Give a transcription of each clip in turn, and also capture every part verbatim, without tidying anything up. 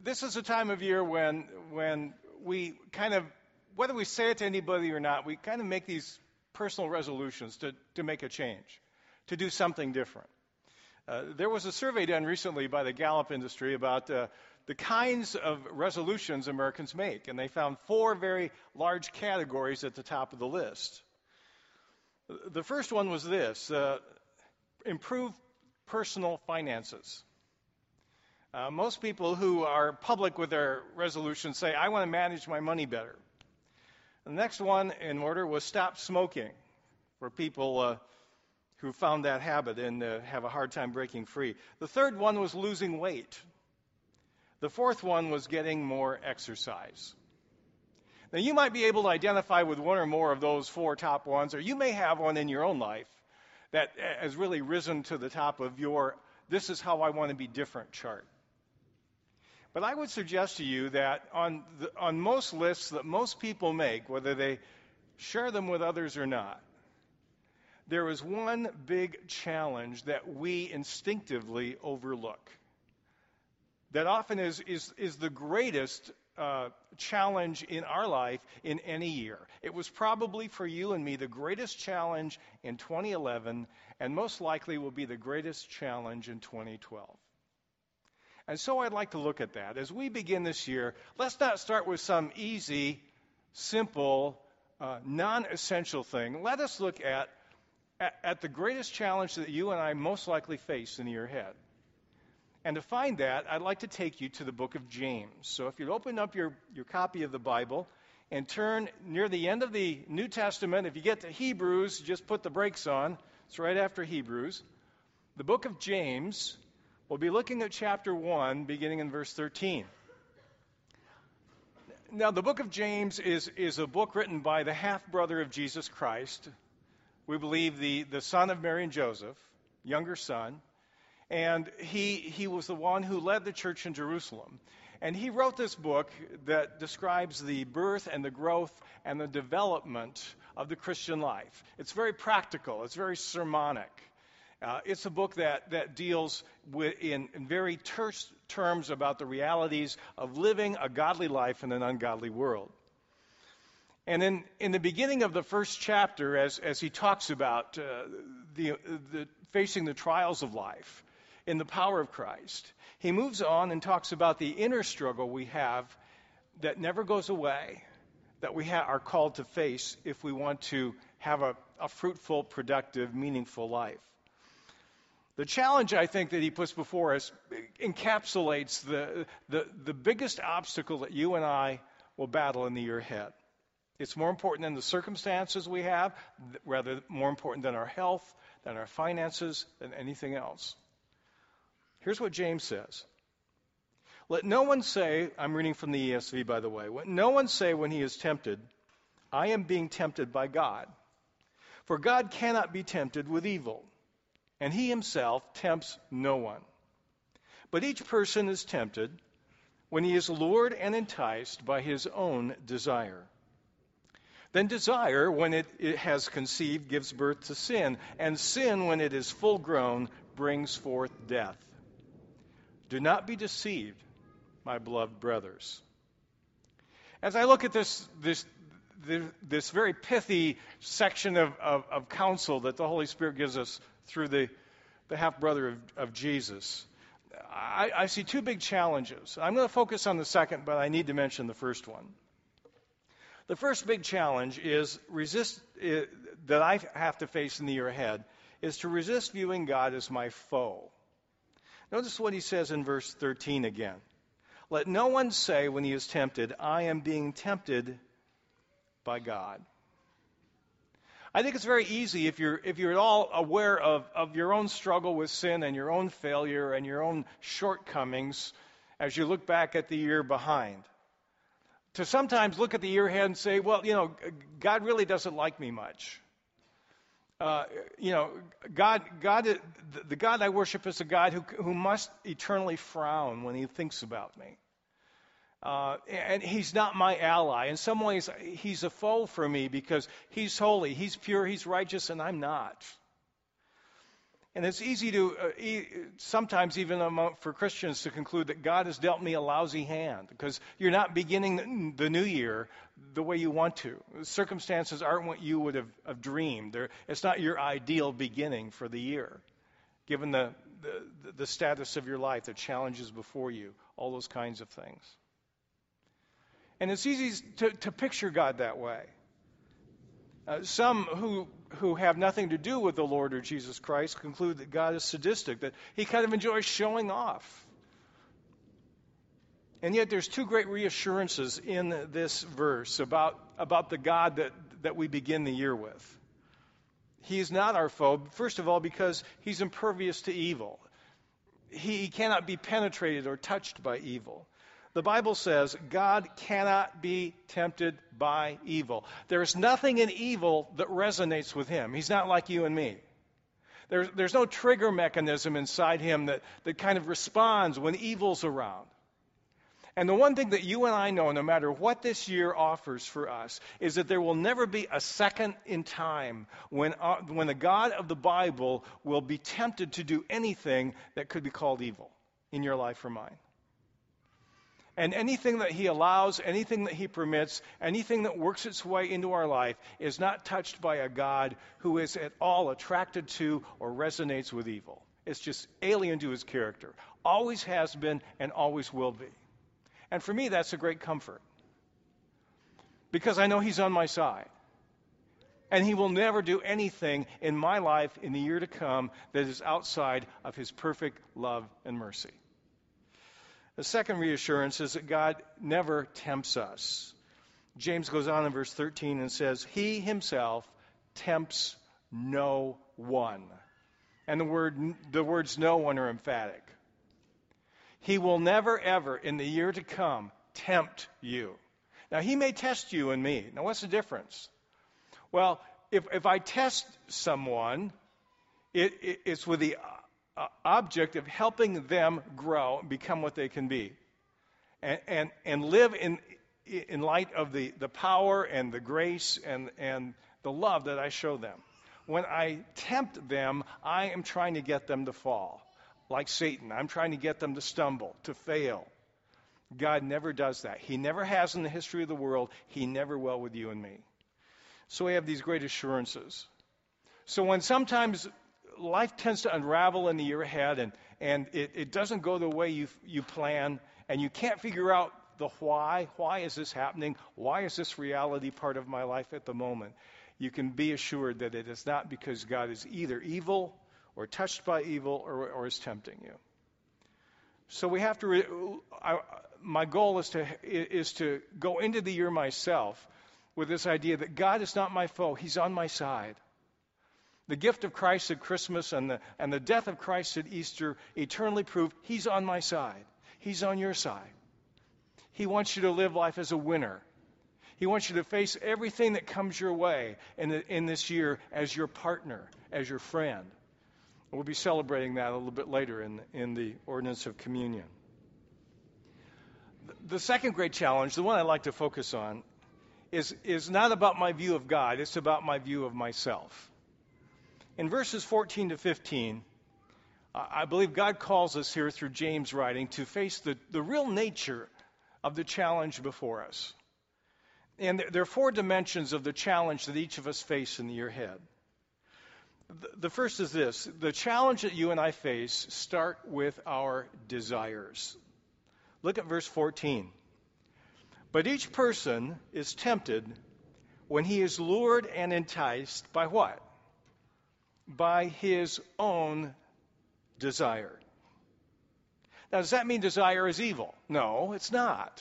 this is a time of year when when we kind of, whether we say it to anybody or not, we kind of make these personal resolutions to, to make a change, to do something different. Uh, there was a survey done recently by the Gallup industry about uh, the kinds of resolutions Americans make, and they found four very large categories at the top of the list. The first one was this: uh, improve personal finances. Uh, most people who are public with their resolutions say, I want to manage my money better. The next one in order was stop smoking, for people uh, who found that habit and uh, have a hard time breaking free. The third one was losing weight. The fourth one was getting more exercise. Now, you might be able to identify with one or more of those four top ones, or you may have one in your own life that has really risen to the top of your, this is how I want to be different chart. But I would suggest to you that on the, on most lists that most people make, whether they share them with others or not, there is one big challenge that we instinctively overlook. That often is, is, is the greatest uh, challenge in our life in any year. It was probably for you and me the greatest challenge in twenty eleven, and most likely will be the greatest challenge in twenty twelve. And so I'd like to look at that. As we begin this year, let's not start with some easy, simple, uh, non-essential thing. Let us look at, at, at the greatest challenge that you and I most likely face in the year ahead. And to find that, I'd like to take you to the book of James. So if you open up your, your copy of the Bible and turn near the end of the New Testament, if you get to Hebrews, just put the brakes on. It's right after Hebrews. The book of James. We'll be looking at chapter one, beginning in verse thirteen. Now, the book of James is, is a book written by the half-brother of Jesus Christ. We believe the, the son of Mary and Joseph, younger son. And he, he was the one who led the church in Jerusalem. And he wrote this book that describes the birth and the growth and the development of the Christian life. It's very practical. It's very sermonic. Uh, it's a book that, that deals with, in, in very terse terms about the realities of living a godly life in an ungodly world. And in, in the beginning of the first chapter, as, as he talks about uh, the, the facing the trials of life in the power of Christ, he moves on and talks about the inner struggle we have that never goes away, that we ha- are called to face if we want to have a, a fruitful, productive, meaningful life. The challenge, I think, that he puts before us encapsulates the, the, the biggest obstacle that you and I will battle in the year ahead. It's more important than the circumstances we have, rather more important than our health, than our finances, than anything else. Here's what James says. Let no one say, I'm reading from the E S V, by the way, let no one say when he is tempted, I am being tempted by God. For God cannot be tempted with evil, and he himself tempts no one. But each person is tempted when he is lured and enticed by his own desire. Then desire, when it, it has conceived, gives birth to sin, and sin, when it is full grown, brings forth death. Do not be deceived, my beloved brothers. As I look at this this this very pithy section of, of, of counsel that the Holy Spirit gives us through the, the half-brother of, of Jesus, I, I see two big challenges. I'm going to focus on the second, but I need to mention the first one. The first big challenge is resist uh, that I have to face in the year ahead is to resist viewing God as my foe. Notice what he says in verse thirteen again. Let no one say when he is tempted, I am being tempted by God. I think it's very easy if you're if you're at all aware of, of your own struggle with sin and your own failure and your own shortcomings as you look back at the year behind, to sometimes look at the year ahead and say, well, you know, God really doesn't like me much. Uh, you know, God, God, the God I worship is a God who who must eternally frown when he thinks about me. Uh, and he's not my ally. In some ways, he's a foe for me because he's holy, he's pure, he's righteous, and I'm not. And it's easy to, uh, e- sometimes even among, for Christians, to conclude that God has dealt me a lousy hand because you're not beginning the new year the way you want to. Circumstances aren't what you would have, have dreamed. They're, it's not your ideal beginning for the year, given the, the, the status of your life, the challenges before you, all those kinds of things. And it's easy to, to picture God that way. Uh, some who who have nothing to do with the Lord or Jesus Christ conclude that God is sadistic, that he kind of enjoys showing off. And yet there's two great reassurances in this verse about, about the God that, that we begin the year with. He is not our foe, first of all, because he's impervious to evil. He, he cannot be penetrated or touched by evil. The Bible says God cannot be tempted by evil. There's nothing in evil that resonates with him. He's not like you and me. There's, there's no trigger mechanism inside him that, that kind of responds when evil's around. And the one thing that you and I know, no matter what this year offers for us, is that there will never be a second in time when, uh, when the God of the Bible will be tempted to do anything that could be called evil in your life or mine. And anything that he allows, anything that he permits, anything that works its way into our life is not touched by a God who is at all attracted to or resonates with evil. It's just alien to his character. Always has been and always will be. And for me, that's a great comfort. Because I know he's on my side. And he will never do anything in my life in the year to come that is outside of his perfect love and mercy. The second reassurance is that God never tempts us. James goes on in verse thirteen and says, he himself tempts no one. And the word, the words no one are emphatic. He will never, ever, in the year to come, tempt you. Now, he may test you and me. Now, what's the difference? Well, if, if I test someone, it, it, it's with the Uh, object of helping them grow and become what they can be, and and, and live in in light of the, the power and the grace and, and the love that I show them. When I tempt them, I am trying to get them to fall, like Satan. I'm trying to get them to stumble, to fail. God never does that. He never has in the history of the world. He never will with you and me. So we have these great assurances. So when sometimes life tends to unravel in the year ahead, and, and it, it doesn't go the way you you plan, and you can't figure out the why. Why is this happening? Why is this reality part of my life at the moment? You can be assured that it is not because God is either evil or touched by evil or, or is tempting you. So we have to, re- I, my goal is to is to go into the year myself with this idea that God is not my foe. He's on my side. The gift of Christ at Christmas and the, and the death of Christ at Easter eternally proved he's on my side. He's on your side. He wants you to live life as a winner. He wants you to face everything that comes your way in, the, in this year as your partner, as your friend. We'll be celebrating that a little bit later in, in the ordinance of communion. The second great challenge, the one I like to focus on, is, is not about my view of God. It's about my view of myself. In verses fourteen to fifteen, I believe God calls us here through James' writing to face the, the real nature of the challenge before us. And there are four dimensions of the challenge that each of us face in the year ahead. The first is this: the challenge that you and I face start with our desires. Look at verse fourteen. But each person is tempted when he is lured and enticed by what? By his own desire. Now, does that mean desire is evil? No, it's not.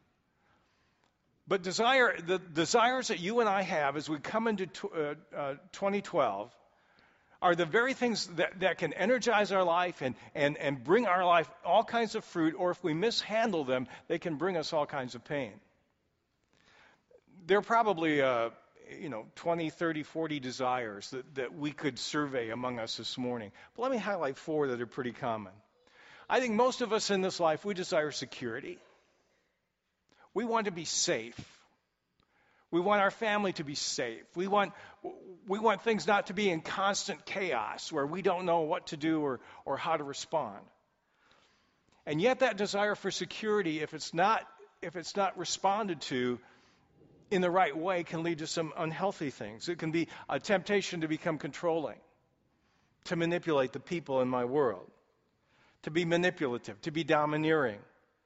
But desire, the desires that you and I have as we come into uh, uh, twenty twelve are the very things that, that can energize our life and, and, and bring our life all kinds of fruit, or if we mishandle them, they can bring us all kinds of pain. There are probably uh, you know, twenty, thirty, forty desires that, that we could survey among us this morning. But let me highlight four that are pretty common. I think most of us in this life, we desire security. We want to be safe. We want our family to be safe. We want, we want things not to be in constant chaos where we don't know what to do or, or how to respond. And yet that desire for security, if it's not, if it's not responded to in the right way, can lead to some unhealthy things. It can be a temptation to become controlling, to manipulate the people in my world, to be manipulative, to be domineering.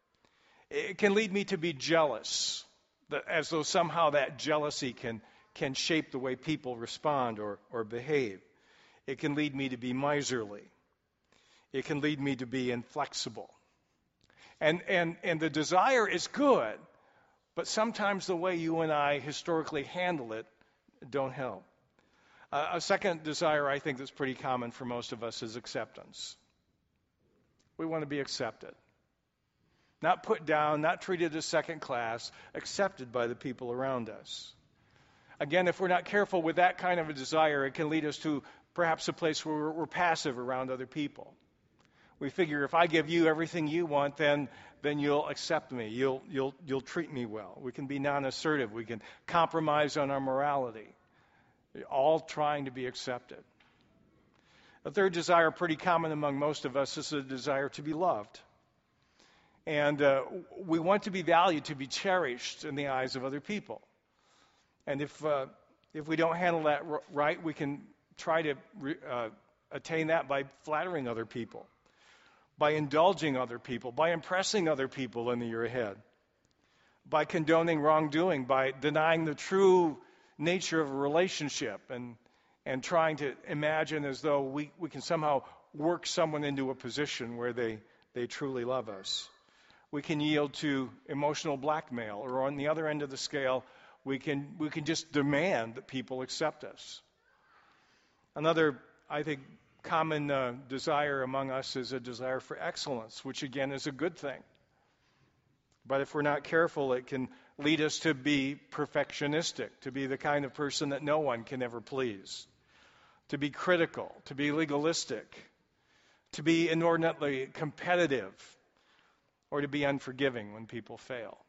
It can lead me to be jealous, as though somehow that jealousy can, can shape the way people respond or, or behave. It can lead me to be miserly. It can lead me to be inflexible. And, and, and the desire is good, but sometimes the way you and I historically handle it don't help. Uh, a second desire I think that's pretty common for most of us is acceptance. We want to be accepted. Not put down, not treated as second class, accepted by the people around us. Again, if we're not careful with that kind of a desire, it can lead us to perhaps a place where we're, we're passive around other people. We figure if I give you everything you want, then then you'll accept me. You'll you'll you'll treat me well. We can be non-assertive. We can compromise on our morality. All trying to be accepted. A third desire, pretty common among most of us, is a desire to be loved. And uh, we want to be valued, to be cherished in the eyes of other people. And if uh, if we don't handle that r- right, we can try to re- uh, attain that by flattering other people, by indulging other people, by impressing other people in the year ahead, by condoning wrongdoing, by denying the true nature of a relationship and and trying to imagine as though we, we can somehow work someone into a position where they, they truly love us. We can yield to emotional blackmail, or on the other end of the scale, we can we can just demand that people accept us. Another, I think, common uh, desire among us is a desire for excellence, which again is a good thing. But if we're not careful, it can lead us to be perfectionistic, to be the kind of person that no one can ever please, to be critical, to be legalistic, to be inordinately competitive, or to be unforgiving when people fail.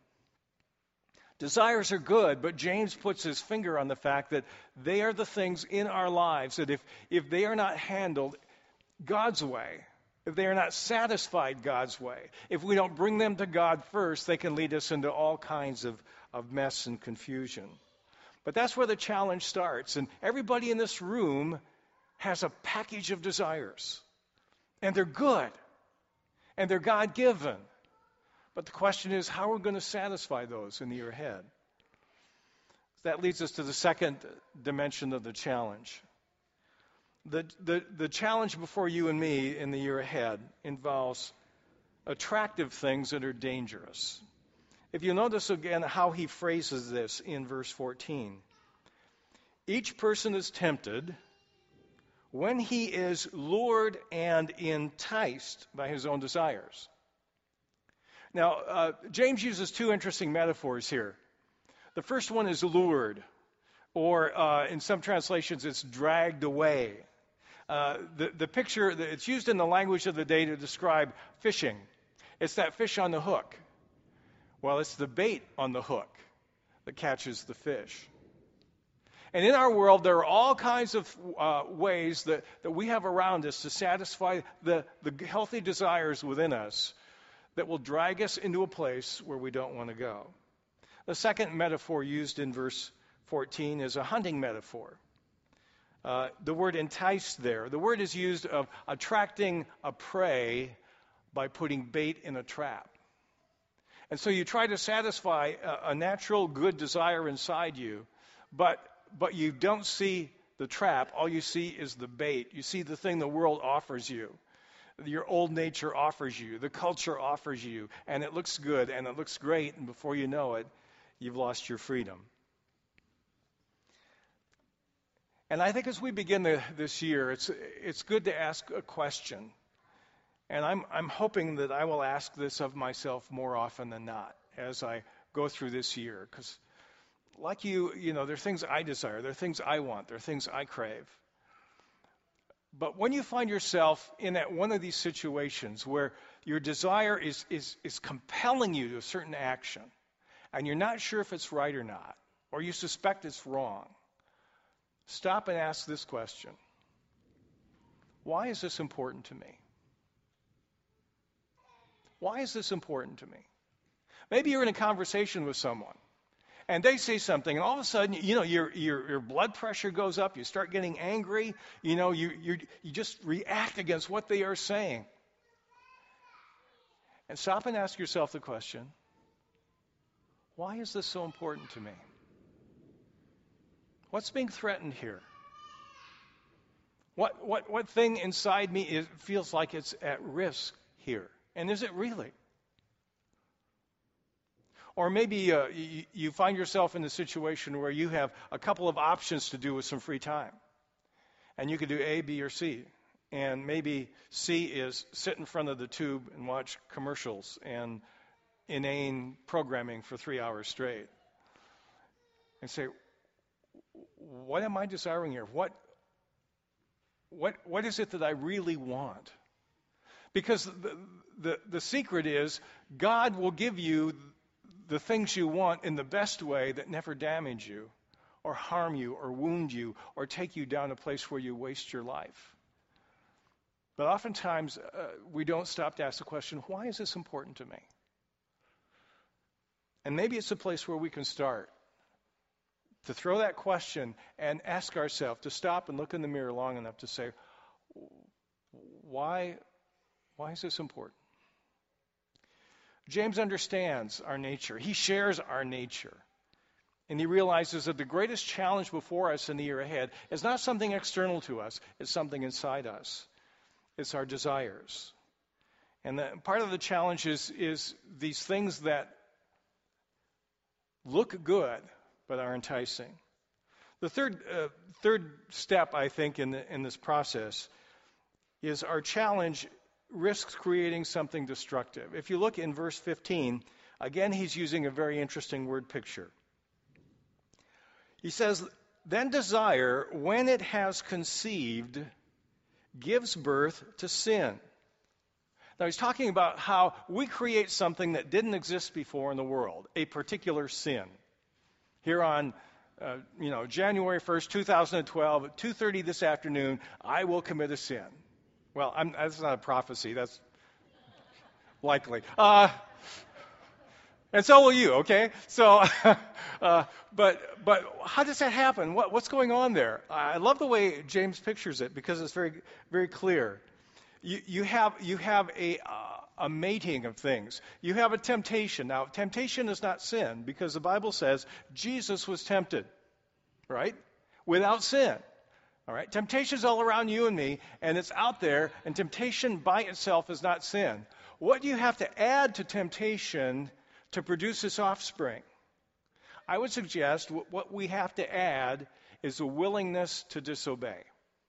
Desires are good, but James puts his finger on the fact that they are the things in our lives that if, if they are not handled God's way, if they are not satisfied God's way, if we don't bring them to God first, they can lead us into all kinds of, of mess and confusion. But that's where the challenge starts. And everybody in this room has a package of desires. And they're good. And they're God-given. But the question is, how are we going to satisfy those in the year ahead? That leads us to the second dimension of the challenge. The, the, the challenge before you and me in the year ahead involves attractive things that are dangerous. If you notice again how he phrases this in verse fourteen. Each person is tempted when he is lured and enticed by his own desires. Now, uh, James uses two interesting metaphors here. The first one is lured, or uh, in some translations, it's dragged away. Uh, the, the picture, it's used in the language of the day to describe fishing. It's that fish on the hook. Well, it's the bait on the hook that catches the fish. And in our world, there are all kinds of uh, ways that, that we have around us to satisfy the, the healthy desires within us that will drag us into a place where we don't want to go. The second metaphor used in verse fourteen is a hunting metaphor. Uh, the word entice there, the word is used of attracting a prey by putting bait in a trap. And so you try to satisfy a, a natural good desire inside you, but but you don't see the trap. All you see is the bait. You see the thing the world offers you. Your old nature offers you, the culture offers you, and it looks good and it looks great, and before you know it, you've lost your freedom. And I think as we begin the, this year, it's it's good to ask a question. And I'm I'm hoping that I will ask this of myself more often than not as I go through this year, because like you, you know, there are things I desire, there are things I want, there are things I crave. But when you find yourself in that one of these situations where your desire is, is, is compelling you to a certain action, and you're not sure if it's right or not, or you suspect it's wrong, stop and ask this question. Why is this important to me? Why is this important to me? Maybe you're in a conversation with someone, and they say something, and all of a sudden, you know, your your, your blood pressure goes up. You start getting angry. You know, you you you just react against what they are saying. And stop and ask yourself the question: why is this so important to me? What's being threatened here? What what what thing inside me is, feels like it's at risk here? And is it really? Or maybe uh, you, you find yourself in a situation where you have a couple of options to do with some free time. And you could do A, B, or C. And maybe C is sit in front of the tube and watch commercials and inane programming for three hours straight. And say, what am I desiring here? What, what, what is it that I really want? Because the, the, the secret is God will give you the things you want in the best way that never damage you or harm you or wound you or take you down a place where you waste your life. But oftentimes uh, we don't stop to ask the question, why is this important to me? And maybe it's a place where we can start to throw that question and ask ourselves, to stop and look in the mirror long enough to say, why, why is this important? James understands our nature. He shares our nature. And he realizes that the greatest challenge before us in the year ahead is not something external to us. It's something inside us. It's our desires. And the, part of the challenge is, is these things that look good but are enticing. The third, uh, third step, I think, in, the, in this process is our challenge risks creating something destructive. If you look in verse fifteen, again, he's using a very interesting word picture. He says, then desire, when it has conceived, gives birth to sin. Now, he's talking about how we create something that didn't exist before in the world, a particular sin. Here on, uh, you know, January first, twenty twelve, at two thirty this afternoon, I will commit a sin. Well, I'm, that's not a prophecy. That's likely. Uh, and so will you, okay? So, uh, but but how does that happen? What, what's going on there? I love the way James pictures it because it's very very clear. You you have you have a uh, a mating of things. You have a temptation. Now, temptation is not sin because the Bible says Jesus was tempted, right? Without sin. All right, temptation's all around you and me, and it's out there, and temptation by itself is not sin. What do you have to add to temptation to produce this offspring? I would suggest what we have to add is a willingness to disobey.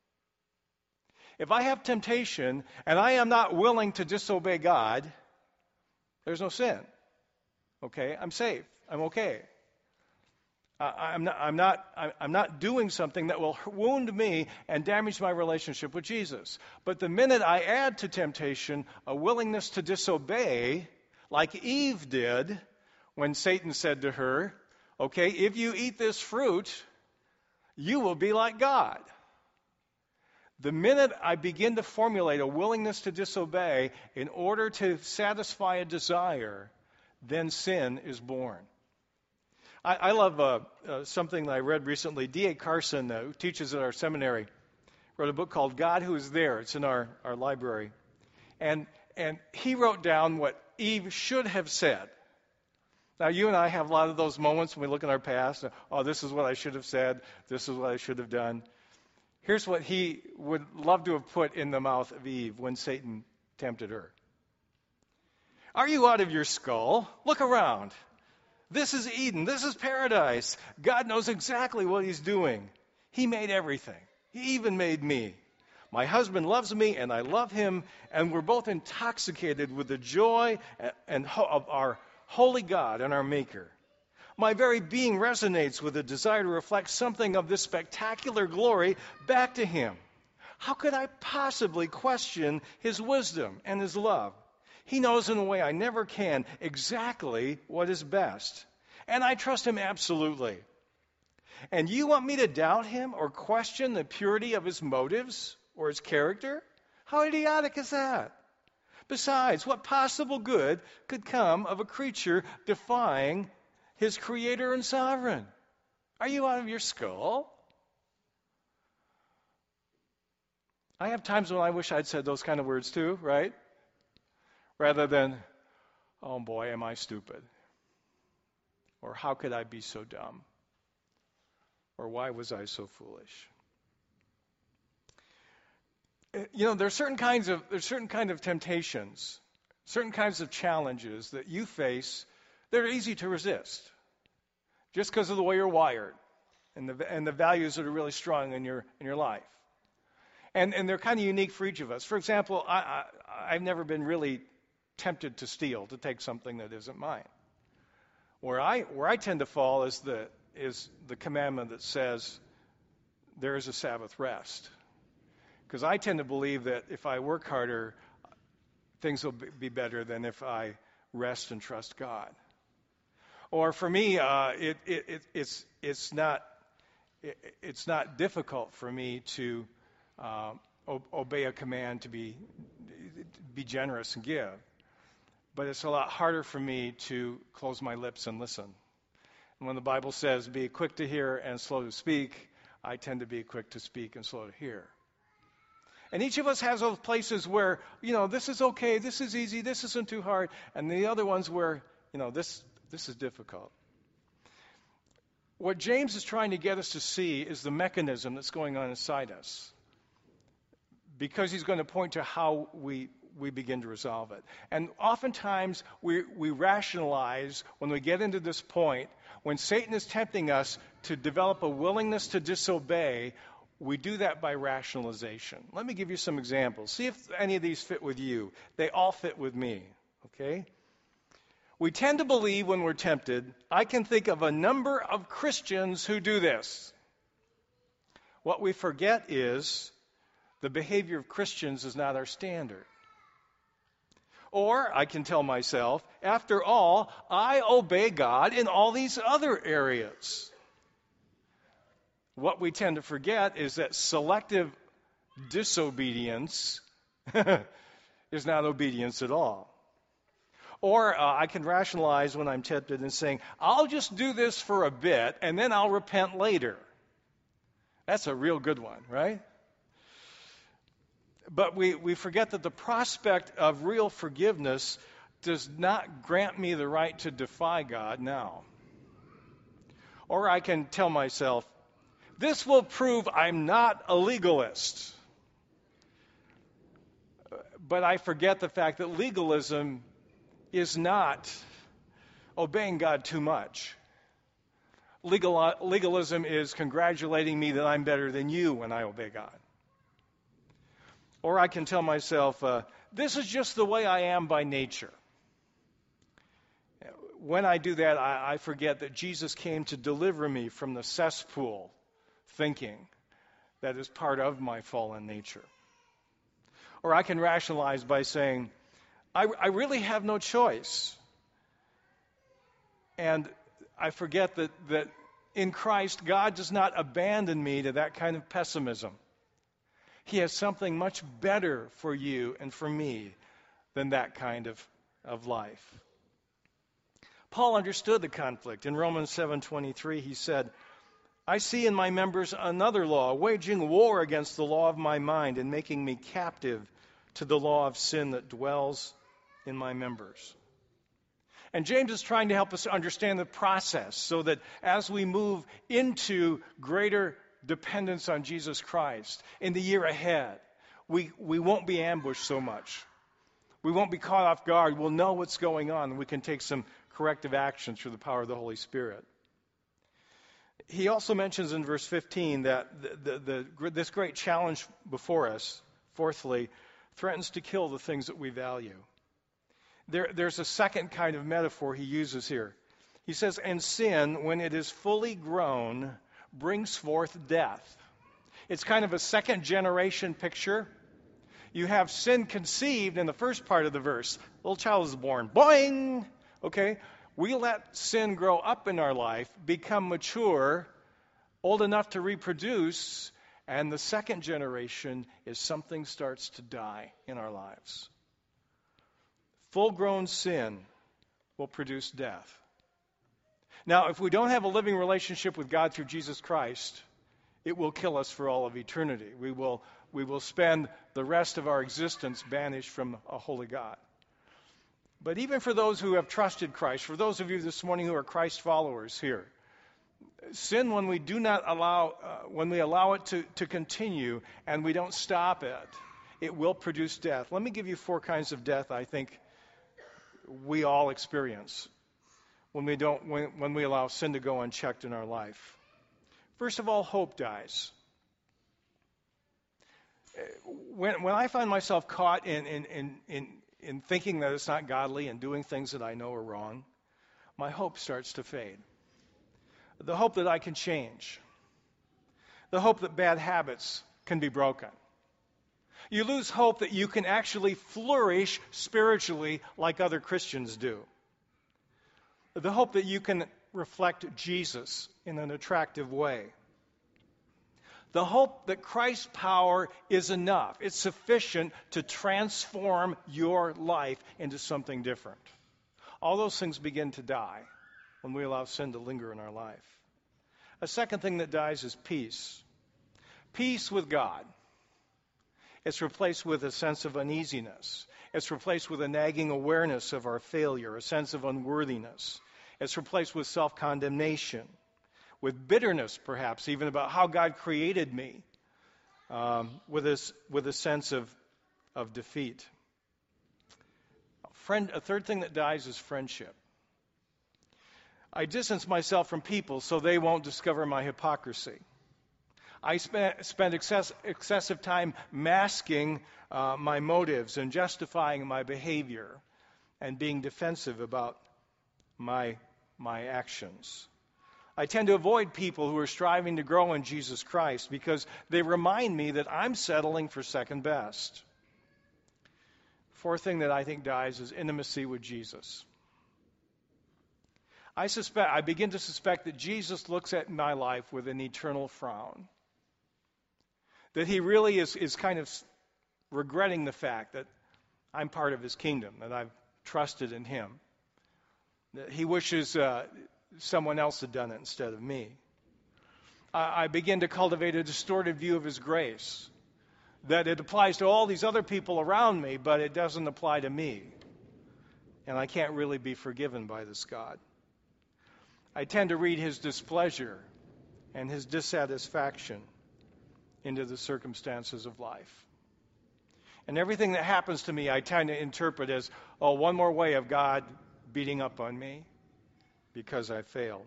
If I have temptation and I am not willing to disobey God, there's no sin. Okay, I'm safe. I'm okay. Uh, I'm not, I'm not, I'm not doing something that will wound me and damage my relationship with Jesus. But the minute I add to temptation a willingness to disobey, like Eve did when Satan said to her, okay, if you eat this fruit, you will be like God. The minute I begin to formulate a willingness to disobey in order to satisfy a desire, then sin is born. I, I love uh, uh, something that I read recently. D A Carson, uh, who teaches at our seminary, wrote a book called God Who Is There. It's in our, our library. And, and he wrote down what Eve should have said. Now, you and I have a lot of those moments when we look at our past. Oh, this is what I should have said. This is what I should have done. Here's what he would love to have put in the mouth of Eve when Satan tempted her. Are you out of your skull? Look around. This is Eden. This is paradise. God knows exactly what he's doing. He made everything. He even made me. My husband loves me and I love him, and we're both intoxicated with the joy and of our holy God and our Maker. My very being resonates with a desire to reflect something of this spectacular glory back to him. How could I possibly question his wisdom and his love? He knows in a way I never can exactly what is best. And I trust him absolutely. And you want me to doubt him or question the purity of his motives or his character? How idiotic is that? Besides, what possible good could come of a creature defying his creator and sovereign? Are you out of your skull? I have times when I wish I'd said those kind of words too, right? Rather than, oh boy, am I stupid. Or how could I be so dumb? Or why was I so foolish? You know, there's certain kinds of there's certain kind of temptations, certain kinds of challenges that you face that are easy to resist, just because of the way you're wired, and the and the values that are really strong in your in your life, and and they're kind of unique for each of us. For example, I, I I've never been really tempted to steal, to take something that isn't mine. Where I where I tend to fall is the is the commandment that says there is a Sabbath rest. Because I tend to believe that if I work harder, things will be better than if I rest and trust God. Or for me, uh, it, it, it, it's it's not it, it's not difficult for me to uh, o- obey a command to be be generous and give, but it's a lot harder for me to close my lips and listen. And when the Bible says, "Be quick to hear and slow to speak," I tend to be quick to speak and slow to hear. And each of us has those places where, you know, this is okay, this is easy, this isn't too hard, and the other ones where, you know, this this is difficult. What James is trying to get us to see is the mechanism that's going on inside us, because he's going to point to how we we begin to resolve it. And oftentimes we we rationalize when we get into this point, when Satan is tempting us to develop a willingness to disobey. We do that by rationalization. Let me give you some examples. See if any of these fit with you. They all fit with me, okay? We tend to believe when we're tempted, I can think of a number of Christians who do this. What we forget is the behavior of Christians is not our standard. Or I can tell myself, after all, I obey God in all these other areas. What we tend to forget is that selective disobedience is not obedience at all. Or uh, I can rationalize when I'm tempted and saying, I'll just do this for a bit and then I'll repent later. That's a real good one, right? But we, we forget that the prospect of real forgiveness does not grant me the right to defy God now. Or I can tell myself, this will prove I'm not a legalist. But I forget the fact that legalism is not obeying God too much. Legal, legalism is congratulating me that I'm better than you when I obey God. Or I can tell myself, uh, this is just the way I am by nature. When I do that, I, I forget that Jesus came to deliver me from the cesspool thinking that is part of my fallen nature. Or I can rationalize by saying, I, I really have no choice. And I forget that, that in Christ, God does not abandon me to that kind of pessimism. He has something much better for you and for me than that kind of, of life. Paul understood the conflict. In Romans seven twenty-three, he said, I see in my members another law, waging war against the law of my mind and making me captive to the law of sin that dwells in my members. And James is trying to help us understand the process so that as we move into greater dependence on Jesus Christ in the year ahead, we, we won't be ambushed so much. We won't be caught off guard. We'll know what's going on, and we can take some corrective action through the power of the Holy Spirit. He also mentions in verse fifteen that the, the, the, this great challenge before us, fourthly, threatens to kill the things that we value. There, there's a second kind of metaphor he uses here. He says, and sin, when it is fully grown, brings forth death. It's kind of a second generation picture. You have sin conceived in the first part of the verse. Little child is born. Boing! Okay? We let sin grow up in our life, become mature, old enough to reproduce, and the second generation is something starts to die in our lives. Full-grown sin will produce death. Now, if we don't have a living relationship with God through Jesus Christ, it will kill us for all of eternity. We will, we will spend the rest of our existence banished from a holy God. But even for those who have trusted Christ, for those of you this morning who are Christ followers here, sin, when we do not allow, uh, when we allow it to, to continue and we don't stop it, it will produce death. Let me give you four kinds of death I think we all experience when we don't, when, when we allow sin to go unchecked in our life. First of all, hope dies. When, when I find myself caught in, in, in, in, in thinking that it's not godly and doing things that I know are wrong, my hope starts to fade. The hope that I can change. The hope that bad habits can be broken. You lose hope that you can actually flourish spiritually like other Christians do. The hope that you can reflect Jesus in an attractive way. The hope that Christ's power is enough. It's sufficient to transform your life into something different. All those things begin to die when we allow sin to linger in our life. A second thing that dies is peace. Peace with God. It's replaced with a sense of uneasiness. It's replaced with a nagging awareness of our failure, a sense of unworthiness. It's replaced with self-condemnation, with bitterness perhaps, even about how God created me, um, with, a, with a sense of, of defeat. Friend, a third thing that dies is friendship. I distance myself from people so they won't discover my hypocrisy. I spend, spend excess, excessive time masking uh, my motives and justifying my behavior and being defensive about my, my actions. I tend to avoid people who are striving to grow in Jesus Christ because they remind me that I'm settling for second best. Fourth thing that I think dies is intimacy with Jesus. I suspect, I begin to suspect that Jesus looks at my life with an eternal frown. That he really is, is kind of regretting the fact that I'm part of his kingdom, that I've trusted in him. That he wishes uh, someone else had done it instead of me. I, I begin to cultivate a distorted view of his grace. That it applies to all these other people around me, but it doesn't apply to me. And I can't really be forgiven by this God. I tend to read his displeasure and his dissatisfaction into the circumstances of life. And everything that happens to me, I tend to interpret as, oh, one more way of God beating up on me because I failed.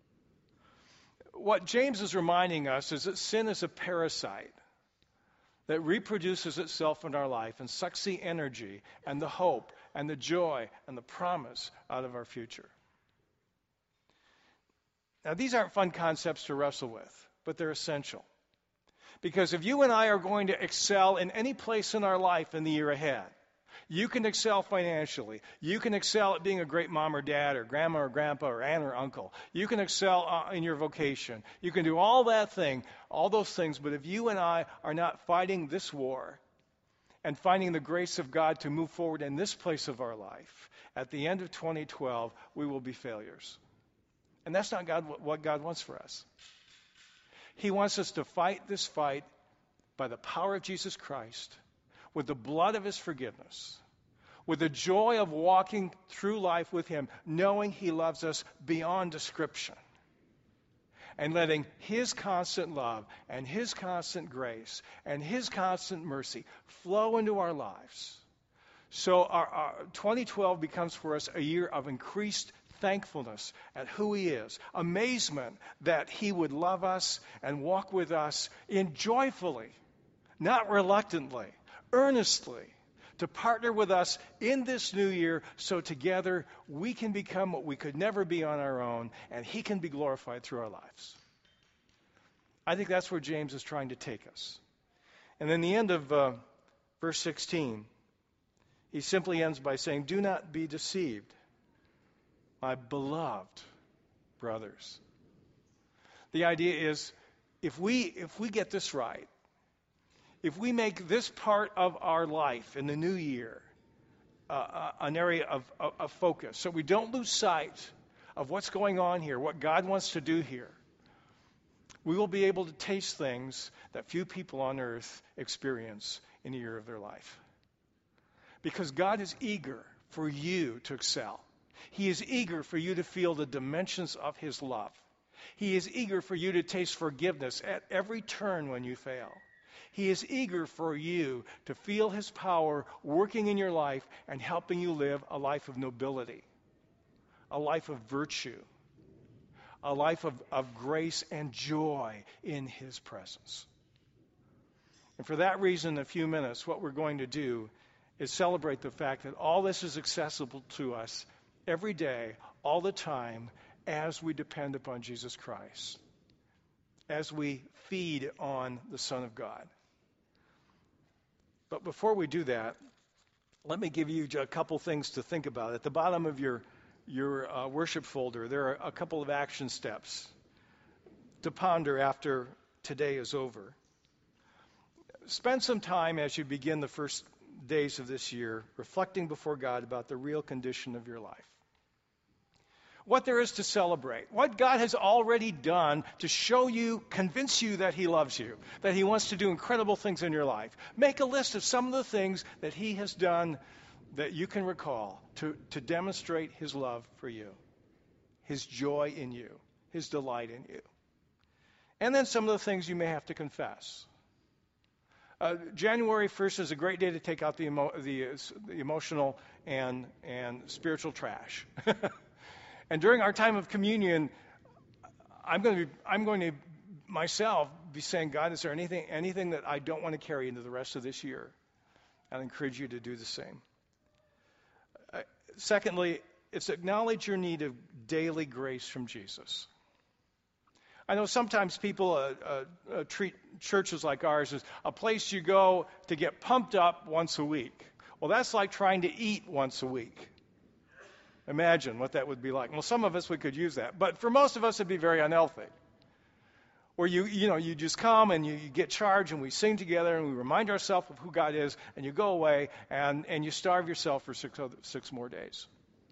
What James is reminding us is that sin is a parasite that reproduces itself in our life and sucks the energy and the hope and the joy and the promise out of our future. Now, these aren't fun concepts to wrestle with, but they're essential. Because if you and I are going to excel in any place in our life in the year ahead, you can excel financially. You can excel at being a great mom or dad or grandma or grandpa or aunt or uncle. You can excel uh, in your vocation. You can do all that thing, all those things. But if you and I are not fighting this war and finding the grace of God to move forward in this place of our life, at the end of twenty twelve, we will be failures. And that's not God, what God wants for us. He wants us to fight this fight by the power of Jesus Christ, with the blood of his forgiveness, with the joy of walking through life with him, knowing he loves us beyond description, and letting his constant love and his constant grace and his constant mercy flow into our lives. So our, our twenty twelve becomes for us a year of increased thankfulness at who he is, amazement that he would love us and walk with us in joyfully, not reluctantly, earnestly, to partner with us in this new year so together we can become what we could never be on our own and he can be glorified through our lives. I think that's where James is trying to take us. And then the end of uh, verse sixteen, he simply ends by saying, "Do not be deceived, my beloved brothers." The idea is, if we if we get this right, if we make this part of our life in the new year uh, uh, an area of, of, of focus, so we don't lose sight of what's going on here, what God wants to do here, we will be able to taste things that few people on earth experience in a year of their life. Because God is eager for you to excel. He is eager for you to feel the dimensions of his love. He is eager for you to taste forgiveness at every turn when you fail. He is eager for you to feel his power working in your life and helping you live a life of nobility, a life of virtue, a life of, of grace and joy in his presence. And for that reason, in a few minutes, what we're going to do is celebrate the fact that all this is accessible to us every day, all the time, as we depend upon Jesus Christ, as we feed on the Son of God. But before we do that, let me give you a couple things to think about. At the bottom of your, your uh, worship folder, there are a couple of action steps to ponder after today is over. Spend some time as you begin the first days of this year reflecting before God about the real condition of your life. What there is to celebrate, what God has already done to show you, convince you that he loves you, that he wants to do incredible things in your life. Make a list of some of the things that he has done that you can recall to, to demonstrate his love for you, his joy in you, his delight in you. And then some of the things you may have to confess. Uh, January first is a great day to take out the, emo- the, uh, the emotional and, and spiritual trash. And during our time of communion, I'm going to be, I'm going to myself be saying, God, is there anything anything that I don't want to carry into the rest of this year? I encourage you to do the same. Uh, secondly, it's acknowledge your need of daily grace from Jesus. I know sometimes people uh, uh, uh, treat churches like ours as a place you go to get pumped up once a week. Well, that's like trying to eat once a week. Imagine what that would be like. Well, some of us, we could use that. But for most of us, it'd be very unhealthy. Where you, you know, you just come and you, you get charged and we sing together and we remind ourselves of who God is and you go away and, and you starve yourself for six, other, six more days.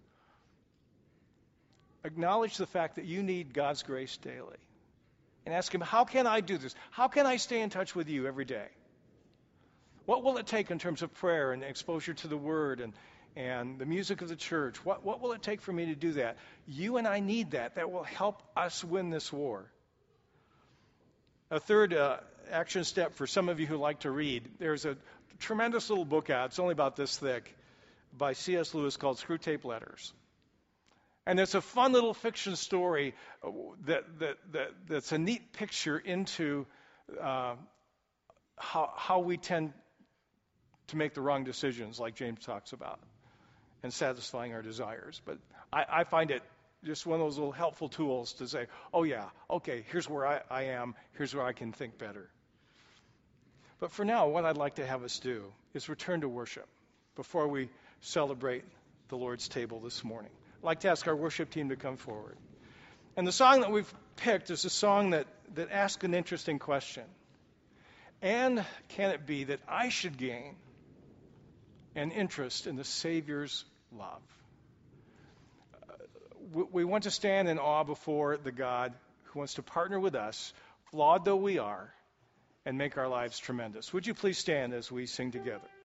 Acknowledge the fact that you need God's grace daily. And ask him, how can I do this? How can I stay in touch with you every day? What will it take in terms of prayer and exposure to the Word and and the music of the church? What, what will it take for me to do that? You and I need that. That will help us win this war. A third uh, action step for some of you who like to read, there's a tremendous little book out, it's only about this thick, by C S Lewis called Screwtape Letters. And it's a fun little fiction story that, that, that that's a neat picture into uh, how, how we tend to make the wrong decisions, like James talks about, and satisfying our desires. But I, I find it just one of those little helpful tools to say, oh yeah, okay, here's where I, I am, here's where I can think better. But for now, what I'd like to have us do is return to worship before we celebrate the Lord's table this morning. I'd like to ask our worship team to come forward. And the song that we've picked is a song that, that asks an interesting question. And can it be that I should gain an interest in the Savior's love? Uh, we, we want to stand in awe before the God who wants to partner with us, flawed though we are, and make our lives tremendous. Would you please stand as we sing together?